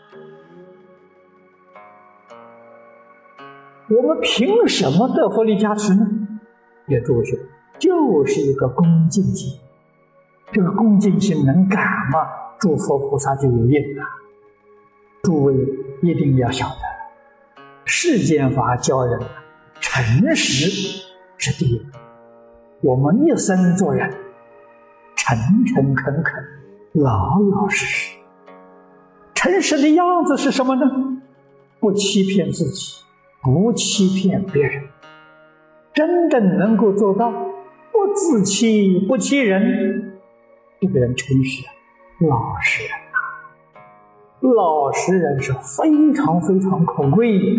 我们凭什么得佛力加持呢？也诸位兄，就是一个恭敬心。这个恭敬心能感吗？诸佛菩萨就有应了。诸位一定要晓得，世间法教人诚实是第一。我们一生做人，诚诚恳恳，老老实实。诚实的样子是什么呢？不欺骗自己，不欺骗别人，真正能够做到不自欺不欺人，这个人诚实老实人啊。老实人是非常非常可贵的。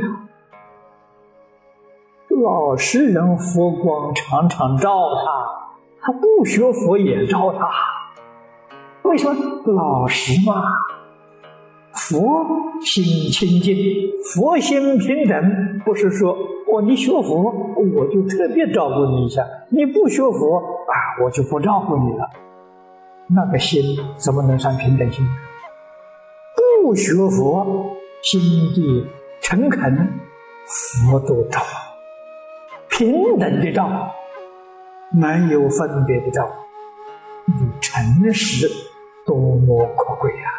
老实人佛光常常照他，他不学佛也照他。为什么？老实嘛。佛心清净，佛心平等，不是说你学佛我就特别照顾你一下，你不学佛我就不照顾你了。那个心怎么能算平等心？不学佛，心地诚恳，佛都照，平等的照，没有分别的照。诚实多么可贵啊！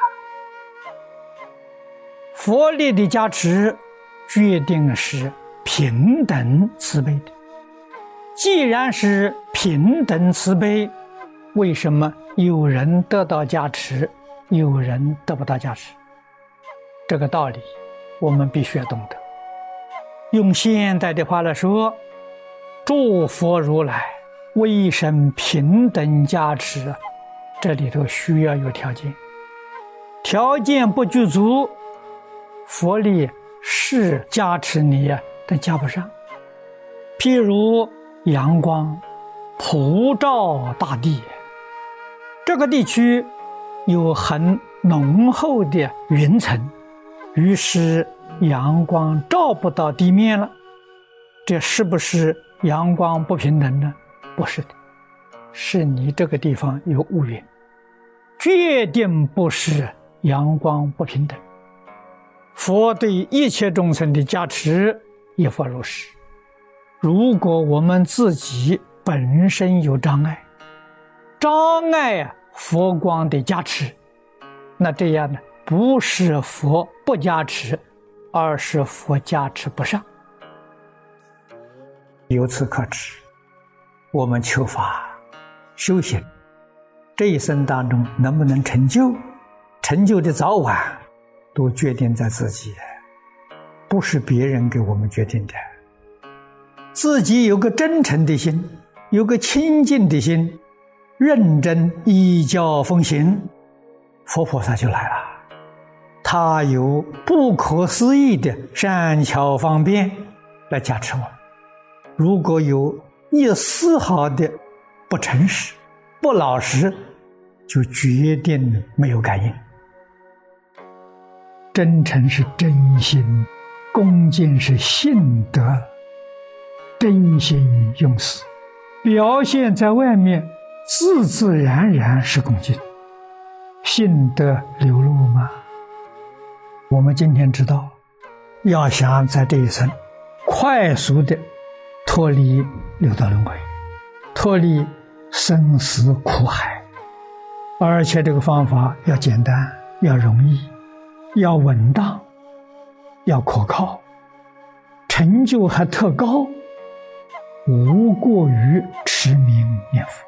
佛力的加持决定是平等慈悲的。既然是平等慈悲，为什么有人得到加持，有人得不到加持？这个道理我们必须要懂得。用现代的话来说，诸佛如来为生平等加持，这里头需要有条件，条件不具足，佛力是加持你但加不上。譬如阳光普照大地，这个地区有很浓厚的云层，于是阳光照不到地面了，这是不是阳光不平等呢？不是的，是你这个地方有乌云，决定不是阳光不平等。佛对一切众生的加持也复如是。如果我们自己本身有障碍，佛光的加持，那这样呢，不是佛不加持，而是佛加持不上。由此可知，我们求法修行，这一生当中能不能成就，成就的早晚都决定在自己，不是别人给我们决定的。自己有个真诚的心，有个清净的心，认真依教奉行，佛菩萨就来了。他有不可思议的善巧方便来加持我们。如果有一丝毫的不诚实、不老实，就决定没有感应。真诚是真心，恭敬是信德，真心用事，表现在外面自自然然是恭敬，信德流露吗？我们今天知道，要想在这一生快速的脱离六道轮回，脱离生死苦海，而且这个方法要简单，要容易，要稳当，要可靠，成就还特高，无过于持名念佛。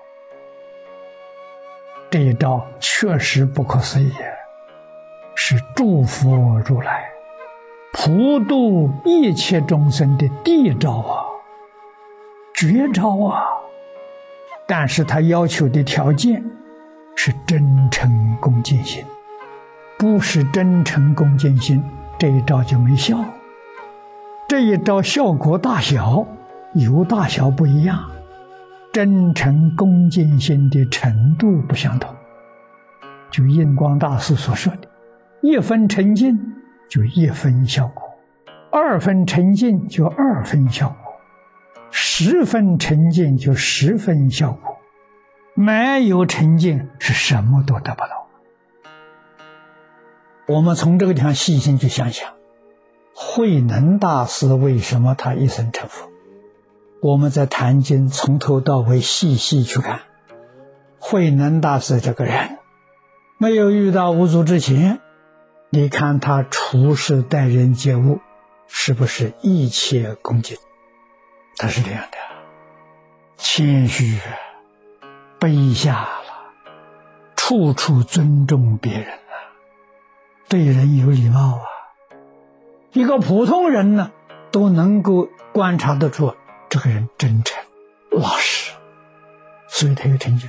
这一招确实不可思议，是诸佛如来普度一切众生的地招啊，绝招啊！但是他要求的条件是真诚恭敬心，不是真诚恭敬心，这一招就没效。这一招效果大小有大小不一样，真诚恭敬心的程度不相同。就印光大师所说的，1分沉静就1分效果，2分沉静就2分效果，10分沉静就10分效果，没有沉静是什么都得不到。 我们从这个地方细心去想想，慧能大师为什么他一生成佛？我们在坛经从头到尾细细去看，慧能大师这个人没有遇到五祖之前，你看他处事待人接物是不是一切恭敬？他是这样的，谦虚卑下了，处处尊重别人啊，对人有礼貌啊。一个普通人呢，都能够观察得出这个人真诚老实，所以他有成就。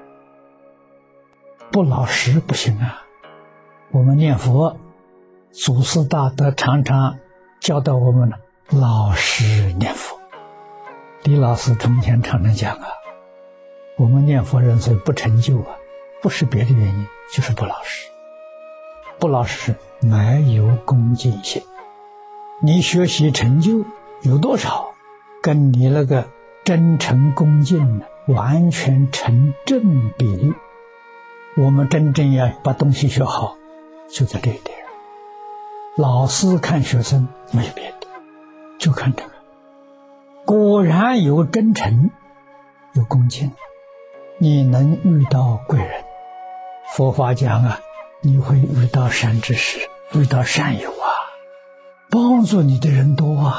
不老实不行啊。我们念佛，祖师大德常常教导我们老实念佛。李老师从前常常讲啊，我们念佛人所以不成就啊，不是别的原因，就是不老实。不老实没有恭敬心，你学习成就有多少，跟你那个真诚恭敬完全成正比例。我们真正要把东西学好，就在这一点。老师看学生没有别的，就看这个。果然有真诚，有恭敬，你能遇到贵人。佛法讲啊，你会遇到善知识，遇到善友啊，帮助你的人多啊。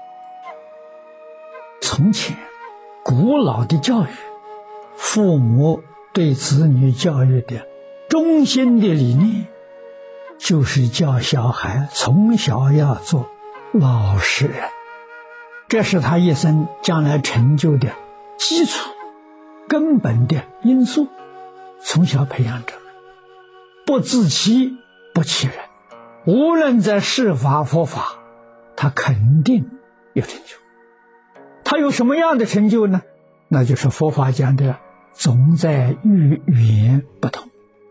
从前古老的教育，父母对子女教育的中心的理念，就是教小孩从小要做老实人，这是他一生将来成就的基础根本的因素。从小培养着，不自欺不欺人，无论在世法佛法，他肯定有成就。他有什么样的成就呢？那就是佛法讲的总在遇缘不同。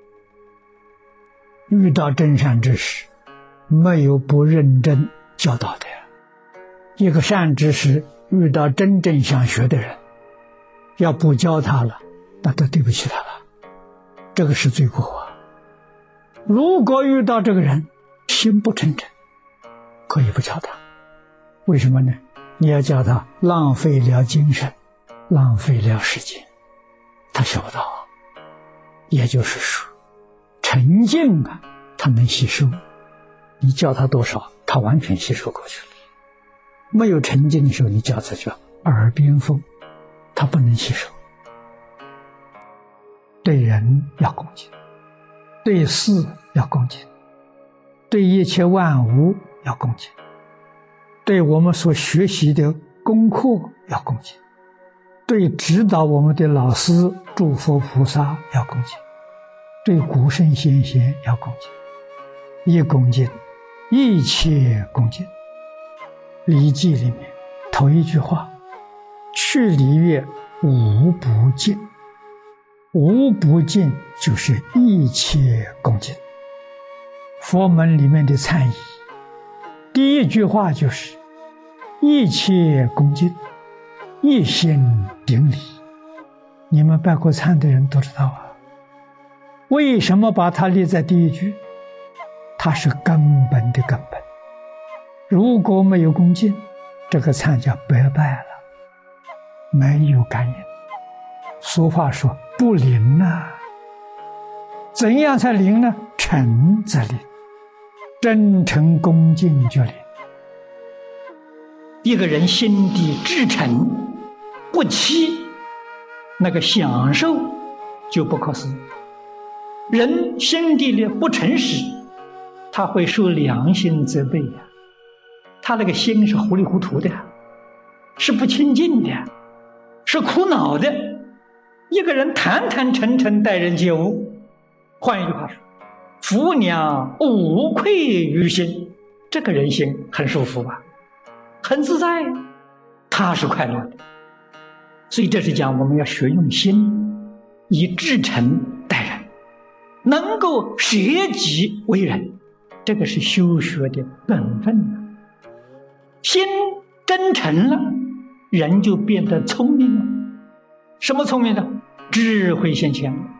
遇到真善知识，没有不认真教导的。一个善知识遇到真正想学的人，要不教他了，那都对不起他了，这个是罪过啊。如果遇到这个人心不诚诚，可以不教他。为什么呢？你要教他，浪费了精神，浪费了时间，他学不到。也就是说，沉静啊，他能吸收，你教他多少，他完全吸收过去了。没有沉静的时候，你教他就耳边风，他不能吸收。对人要恭敬，对事要恭敬，对一切万物要恭敬，对我们所学习的功课要恭敬，对指导我们的老师诸佛菩萨要恭敬，对古圣先贤要恭敬。一恭敬，一切恭敬。礼记里面头一句话，去礼乐无不敬。无不敬就是一切恭敬。佛门里面的忏仪，第一句话就是一切恭敬，一心顶礼。你们拜过忏的人都知道啊，为什么把它列在第一句？它是根本的根本。如果没有恭敬，这个忏叫白拜了，没有感应。俗话说不灵啊。怎样才灵呢？诚则灵，真诚恭敬就灵。一个人心地至诚不欺，那个享受就不可思议。人心地里不诚实，他会受良心责备呀。他那个心是糊里糊涂的，是不清净的，是苦恼的。一个人坦坦诚诚待人接物，换一句话说，福娘无愧于心，这个人心很舒服吧，很自在，他是快乐的。所以这是讲我们要学用心，以至诚待人，能够舍己为人，这个是修学的本分。心真诚了，人就变得聪明了。什么聪明呢？智慧现前了。